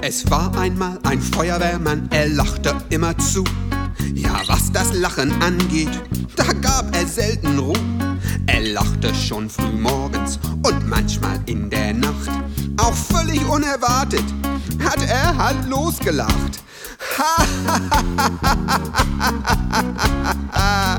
Es war einmal ein Feuerwehrmann, er lachte immer zu. Ja, was das Lachen angeht, da gab er selten Ruhe. Er lachte schon früh morgens und manchmal in der Nacht. Auch völlig unerwartet hat er halt losgelacht. Ha, ha, ha, ha, ha, ha.